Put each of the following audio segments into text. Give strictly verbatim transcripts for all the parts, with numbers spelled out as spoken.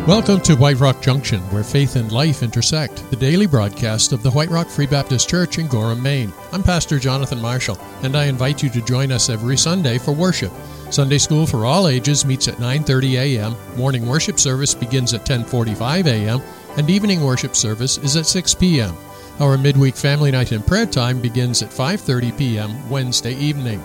Welcome to White Rock Junction, where faith and life intersect, the daily broadcast of the White Rock Free Baptist Church in Gorham, Maine. I'm Pastor Jonathan Marshall, and I invite you to join us every Sunday for worship. Sunday school for all ages meets at nine thirty a.m., morning worship service begins at ten forty-five a.m., and evening worship service is at six p.m. Our midweek family night and prayer time begins at five thirty p.m. Wednesday evening.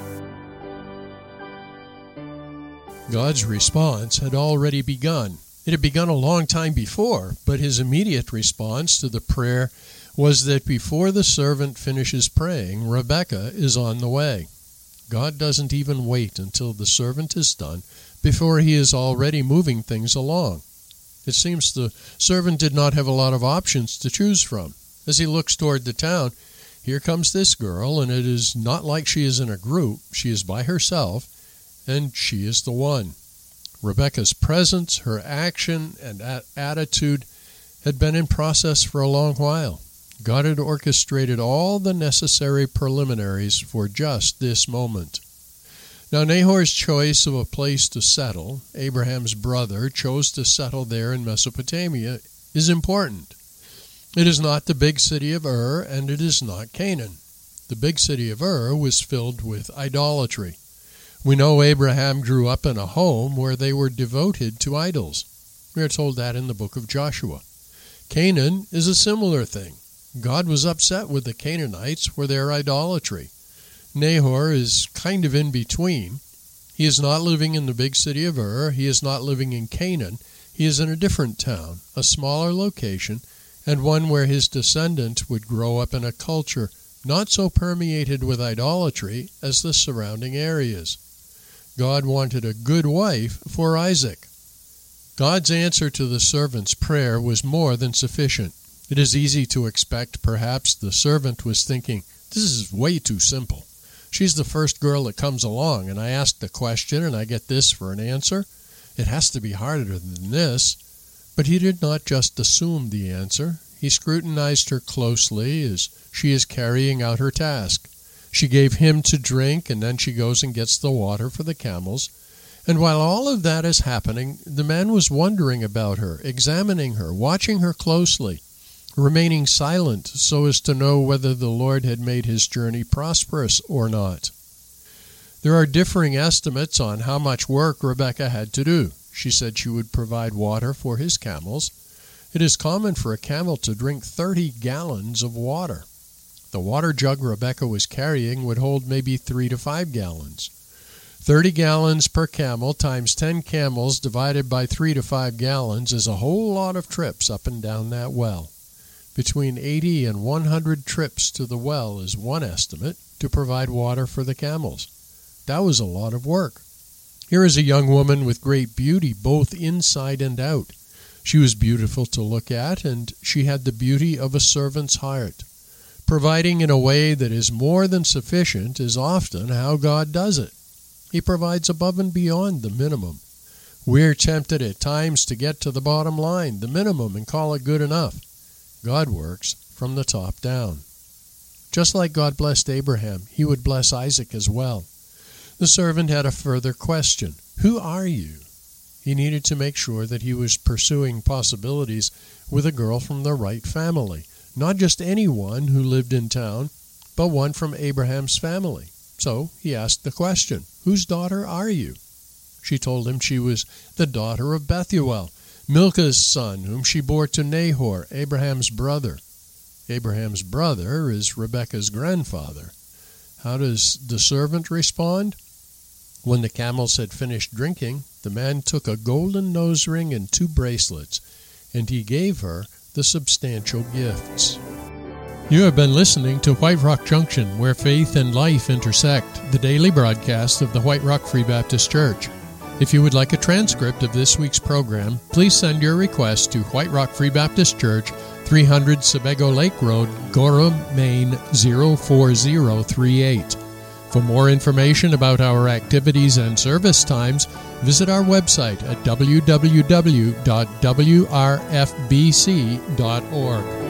God's response had already begun. It had begun a long time before, but his immediate response to the prayer was that before the servant finishes praying, Rebekah is on the way. God doesn't even wait until the servant is done before he is already moving things along. It seems the servant did not have a lot of options to choose from. As he looks toward the town, here comes this girl, and it is not like she is in a group. She is by herself, and she is the one. Rebekah's presence, her action, and a- attitude had been in process for a long while. God had orchestrated all the necessary preliminaries for just this moment. Now, Nahor's choice of a place to settle, Abraham's brother chose to settle there in Mesopotamia, is important. It is not the big city of Ur, and it is not Canaan. The big city of Ur was filled with idolatry. We know Abraham grew up in a home where they were devoted to idols. We are told that in the book of Joshua. Canaan is a similar thing. God was upset with the Canaanites for their idolatry. Nahor is kind of in between. He is not living in the big city of Ur. He is not living in Canaan. He is in a different town, a smaller location, and one where his descendants would grow up in a culture not so permeated with idolatry as the surrounding areas. God wanted a good wife for Isaac. God's answer to the servant's prayer was more than sufficient. It is easy to expect perhaps the servant was thinking, this is way too simple. She's the first girl that comes along, and I ask the question and I get this for an answer. It has to be harder than this. But he did not just assume the answer. He scrutinized her closely as she is carrying out her task. She gave him to drink, and then she goes and gets the water for the camels. And while all of that is happening, the man was wondering about her, examining her, watching her closely, remaining silent so as to know whether the Lord had made his journey prosperous or not. There are differing estimates on how much work Rebekah had to do. She said she would provide water for his camels. It is common for a camel to drink thirty gallons of water. The water jug Rebekah was carrying would hold maybe three to five gallons. Thirty gallons per camel times ten camels divided by three to five gallons is a whole lot of trips up and down that well. Between eighty and one hundred trips to the well is one estimate to provide water for the camels. That was a lot of work. Here is a young woman with great beauty both inside and out. She was beautiful to look at, and she had the beauty of a servant's heart. Providing in a way that is more than sufficient is often how God does it. He provides above and beyond the minimum. We're tempted at times to get to the bottom line, the minimum, and call it good enough. God works from the top down. Just like God blessed Abraham, he would bless Isaac as well. The servant had a further question. Who are you? He needed to make sure that he was pursuing possibilities with a girl from the right family. Not just anyone who lived in town, but one from Abraham's family. So he asked the question, whose daughter are you? She told him she was the daughter of Bethuel, Milcah's son, whom she bore to Nahor, Abraham's brother. Abraham's brother is Rebekah's grandfather. How does the servant respond? When the camels had finished drinking, the man took a golden nose ring and two bracelets, and he gave her the substantial gifts. You have been listening to White Rock Junction, where faith and life intersect, the daily broadcast of the White Rock Free Baptist Church. If you would like a transcript of this week's program, please send your request to White Rock Free Baptist Church, three hundred Sebago Lake Road, Gorham, Maine zero four zero three eight. For more information about our activities and service times, visit our website at w w w dot w r f b c dot org.